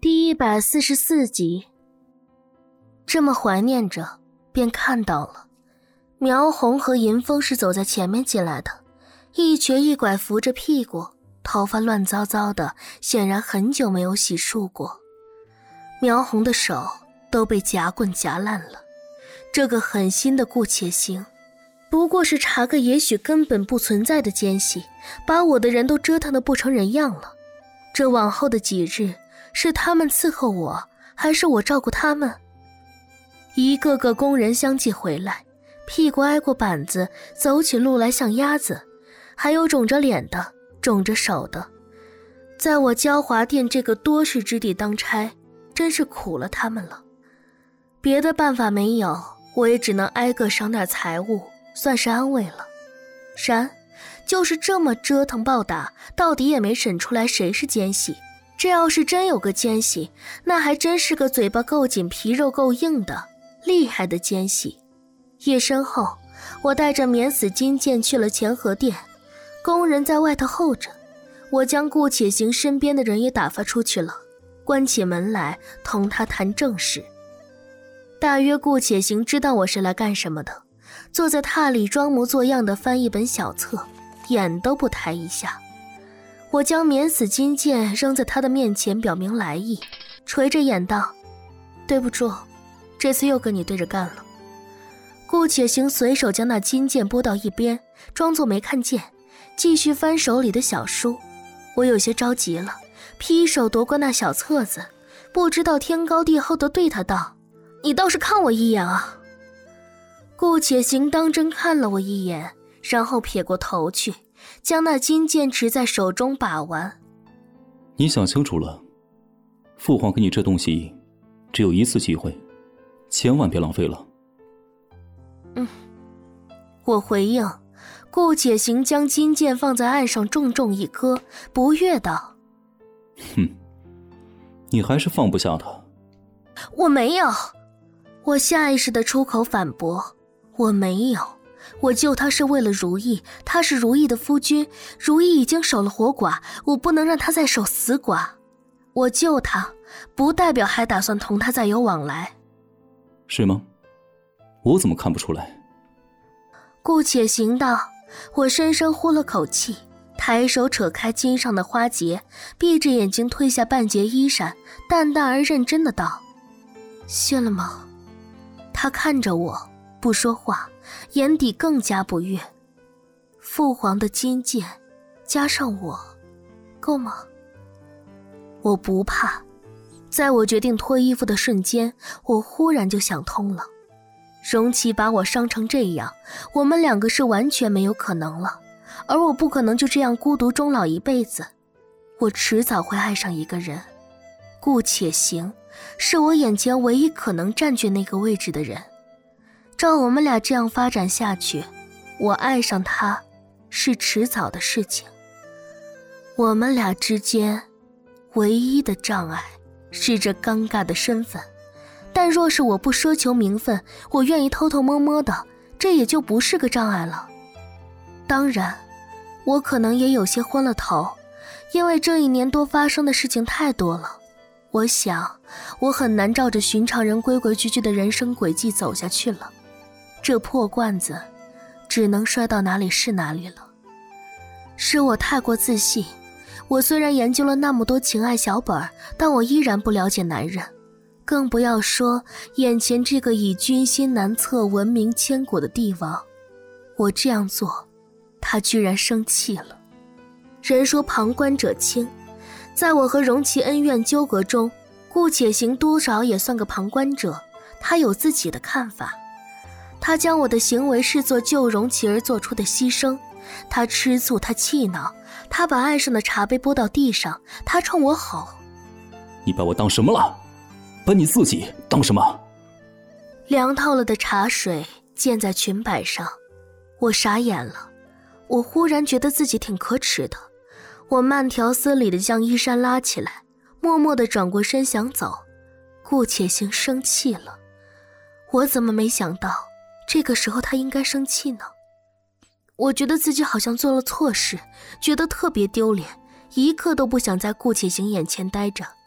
第144集。这么怀念着，便看到了苗红和银风是走在前面进来的，一瘸一拐扶着屁股，头发乱糟糟的，显然很久没有洗漱过。苗红的手都被夹棍夹烂了，这个狠心的顾且行不过是查个也许根本不存在的奸细，把我的人都折腾得不成人样了。这往后的几日，是他们伺候我，还是我照顾他们？一个个工人相继回来，屁股挨过板子，走起路来像鸭子，还有肿着脸的，肿着手的。在我焦华殿这个多事之地当差，真是苦了他们了。别的办法没有，我也只能挨个赏点财物，算是安慰了。然就是这么折腾暴打，到底也没审出来谁是奸细。这要是真有个奸细，那还真是个嘴巴够紧皮肉够硬的厉害的奸细。夜深后，我带着免死金剑去了乾和殿，工人在外头候着，我将顾且行身边的人也打发出去了，关起门来同他谈正事。大约顾且行知道我是来干什么的，坐在榻里装模作样的翻一本小册，眼都不抬一下。我将免死金剑扔在他的面前，表明来意，垂着眼道：对不住，这次又跟你对着干了。顾且行随手将那金剑拨到一边，装作没看见，继续翻手里的小书。我有些着急了，劈手夺过那小册子，不知道天高地厚地对他道：你倒是看我一眼啊。顾且行当真看了我一眼，然后撇过头去，将那金剑持在手中把玩。 你想清楚了，父皇给你这东西只有一次机会，千万别浪费了。 我回应。顾且行将金剑放在案上，重重一搁，不悦道： 你还是放不下他。 我没有。我下意识地出口反驳，我没有，我救他是为了如意，他是如意的夫君，如意已经守了活寡，我不能让他再守死寡。我救他不代表还打算同他再有往来。 是吗？我怎么看不出来？ 顾且行道。我深深呼了口气，抬手扯开襟上的花结，闭着眼睛褪下半截衣衫，淡淡而认真的道：谢了吗？他看着我不说话，眼底更加不悦。父皇的金剑加上我，够吗？我不怕。在我决定脱衣服的瞬间，我忽然就想通了。荣琪把我伤成这样，我们两个是完全没有可能了，而我不可能就这样孤独终老一辈子。我迟早会爱上一个人，顾且行是我眼前唯一可能占据那个位置的人。照我们俩这样发展下去，我爱上他是迟早的事情。我们俩之间唯一的障碍是这尴尬的身份，但若是我不奢求名分，我愿意偷偷摸摸的，这也就不是个障碍了。当然，我可能也有些昏了头，因为这1年多发生的事情太多了。我想，我很难照着寻常人规规矩矩的人生轨迹走下去了。这破罐子，只能摔到哪里是哪里了。是我太过自信，我虽然研究了那么多情爱小本，但我依然不了解男人。更不要说眼前这个以君心难测闻名千古的帝王。我这样做，他居然生气了。人说旁观者清，在我和荣琪恩怨纠葛中，顾且行多少也算个旁观者，他有自己的看法。他将我的行为视作救荣琪而做出的牺牲，他吃醋，他气恼，他把案上的茶杯拨到地上，他冲我吼： 你把我当什么了？把你自己当什么？ 凉透了的茶水溅在裙摆上，我傻眼了。我忽然觉得自己挺可耻的。我慢条斯理地将衣衫拉起来，默默地转过身想走。顾且行生气了。我怎么没想到这个时候他应该生气呢？我觉得自己好像做了错事，觉得特别丢脸，一刻都不想在顾且行眼前待着。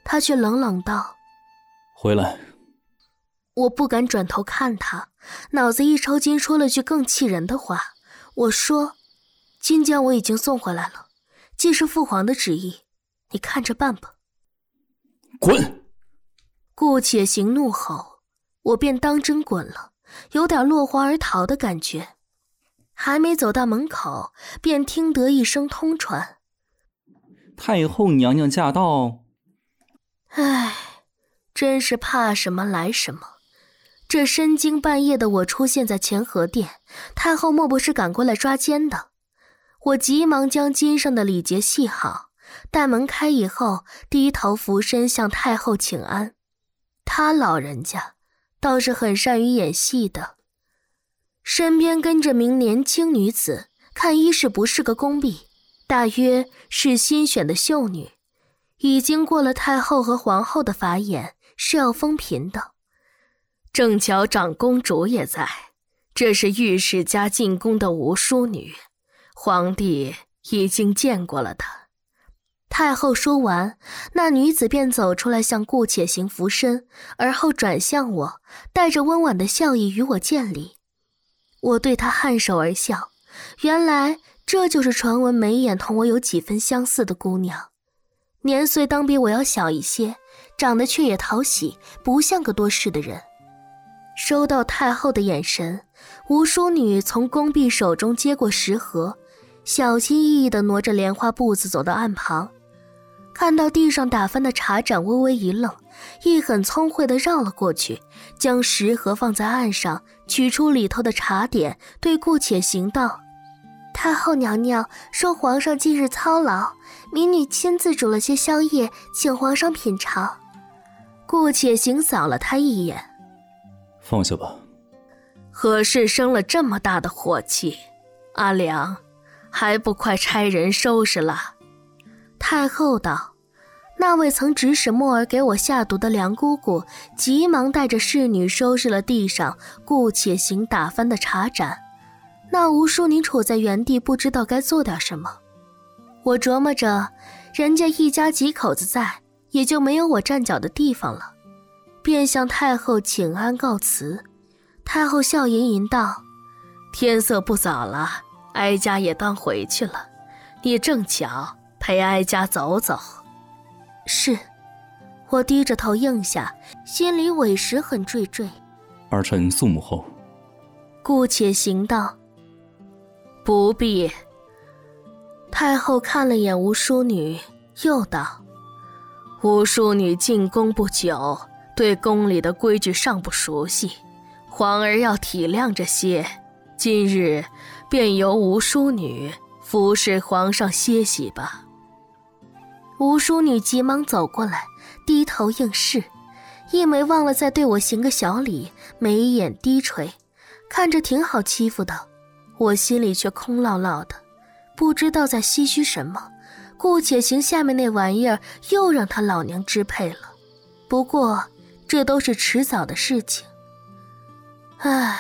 他却冷冷道： 回来。 我不敢转头看他，脑子一抽筋，说了句更气人的话。我说：金江我已经送回来了，既是父皇的旨意，你看着办吧。 滚！ 顾且行怒吼，我便当真滚了，有点落荒而逃的感觉。还没走到门口，便听得一声通传： 太后娘娘驾到。 唉，真是怕什么来什么。这深更半夜的我出现在乾和殿，太后莫不是赶过来抓奸的？我急忙将襟上的礼节系好，待门开以后，低头俯身向太后请安。她老人家倒是很善于演戏的，身边跟着名年轻女子，看衣饰不是个宫婢，大约是新选的秀女，已经过了太后和皇后的法眼，是要封嫔的。正巧长公主也在，这是御史家进宫的吴淑女，皇帝已经见过了她。太后说完，那女子便走出来向顾且行俯身，而后转向我，带着温婉的笑意与我见礼。我对她颔首而笑，原来这就是传闻眉眼同我有几分相似的姑娘，年岁当比我要小一些，长得却也讨喜，不像个多事的人。收到太后的眼神，吴淑女从宫婢手中接过食盒，小心翼翼地挪着莲花步子走到案旁，看到地上打翻的茶盏，微微一愣，一很聪慧地绕了过去，将食盒放在案上，取出里头的茶点，对顾且行道：太后娘娘说皇上近日操劳，民女亲自煮了些宵夜，请皇上品尝。顾且行扫了他一眼： 放下吧。 何事生了这么大的火气？阿良，还不快差人收拾了？太后道：那位曾指使墨儿给我下毒的梁姑姑，急忙带着侍女收拾了地上顾且行打翻的茶盏。那吴淑女处在原地，不知道该做点什么。我琢磨着，人家一家几口子在，也就没有我站脚的地方了，便向太后请安告辞。太后笑吟吟道：天色不早了，哀家也当回去了，你正巧陪哀家走走。是，我低着头应下，心里委实很惴惴。 儿臣肃母后。 顾且行道：不必。太后看了眼吴淑女，又道：吴淑女进宫不久，对宫里的规矩尚不熟悉，皇儿要体谅着些，今日便由吴淑女服侍皇上歇息吧。吴淑女急忙走过来，低头应是，一没忘了再对我行个小礼，眉眼低垂，看着挺好欺负的，我心里却空落落的，不知道在唏嘘什么。顾且行下面那玩意儿又让他老娘支配了，不过这都是迟早的事情。唉，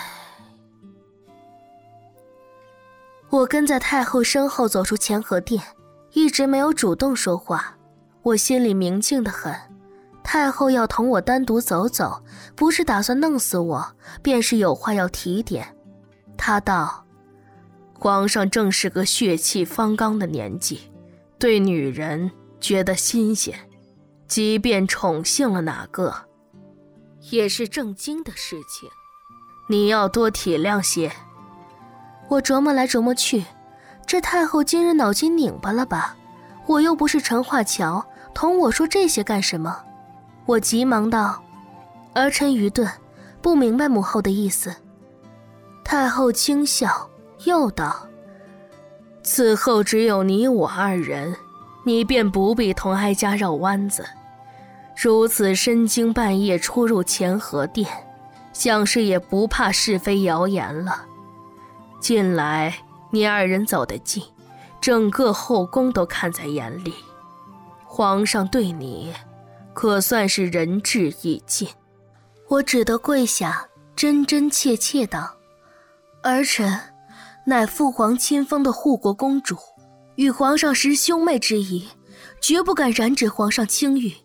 我跟在太后身后走出乾和殿，一直没有主动说话，我心里明镜得很。太后要同我单独走走，不是打算弄死我，便是有话要提点。她道：皇上正是个血气方刚的年纪，对女人觉得新鲜，即便宠幸了哪个，也是正经的事情，你要多体谅些。我琢磨来琢磨去，这太后今日脑筋拧巴了吧？我又不是陈化桥，同我说这些干什么？我急忙道：儿臣愚钝，不明白母后的意思。太后轻笑，又道：此后只有你我二人，你便不必同哀家绕弯子。如此深更半夜出入乾和殿，想是也不怕是非谣言了。近来你二人走得近，整个后宫都看在眼里，皇上对你可算是仁至义尽。我只得跪下，真真切切道：儿臣乃父皇亲封的护国公主，与皇上实兄妹之谊，绝不敢染指皇上清誉。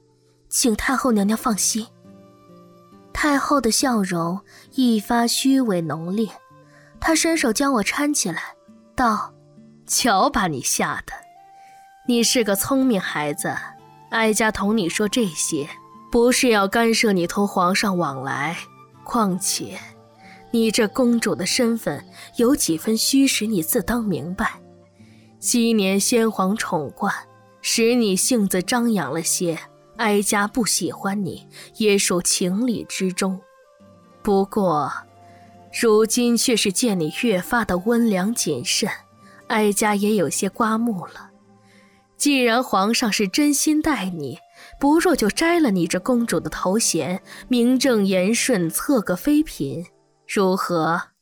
请太后娘娘放心。太后的笑容一发虚伪浓烈，她伸手将我搀起来，道：瞧把你吓的，你是个聪明孩子，哀家同你说这些，不是要干涉你同皇上往来，况且你这公主的身份有几分虚实，你自当明白。昔年先皇宠冠，使你性子张扬了些，哀家不喜欢你，也属情理之中。不过如今却是见你越发的温良谨慎，哀家也有些刮目了。既然皇上是真心待你，不若就摘了你这公主的头衔，名正言顺，册个妃嫔，如何？